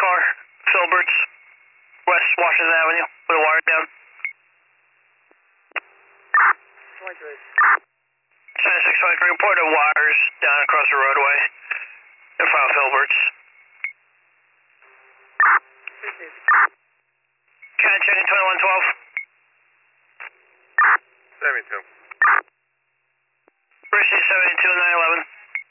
car, Filberts, West Washington Avenue, with a wire down. 7623, reported wires down across the roadway in front of Filberts. County checking 2112. 72. Bruce 72 911.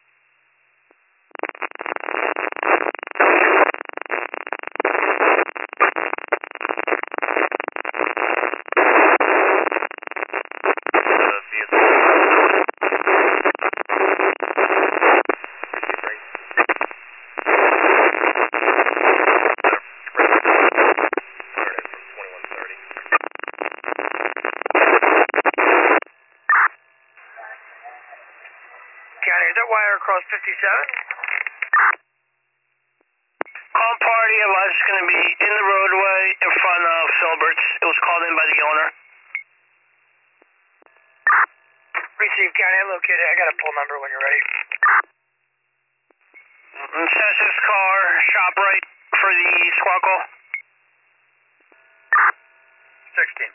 County, is that wire across 57? Call party of us is going to be in the roadway in front of Filberts. It was called in by the owner. Receive, County, I located it. I got a pull number when you're ready. Census car, shop right for the squad call. 16.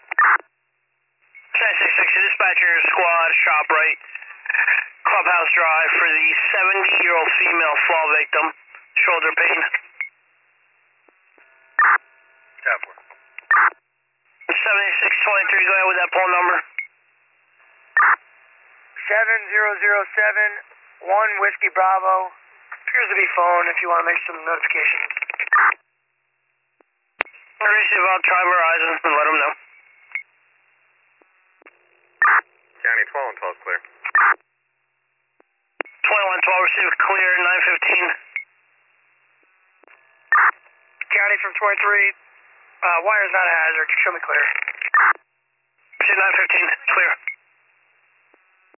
7660, dispatcher squad, shop right, Clubhouse Drive for the 70-year-old female fall victim, shoulder pain. 7623, go ahead with that poll number. 7007 1 Whiskey Bravo. Appears to be phone if you want to make some notifications. Receive, I'll try Verizon and let them know. County 12 and 12 clear. 2112, receive clear, 915. County from 23. Wire's not a hazard. Show me clear. Receive 915, clear.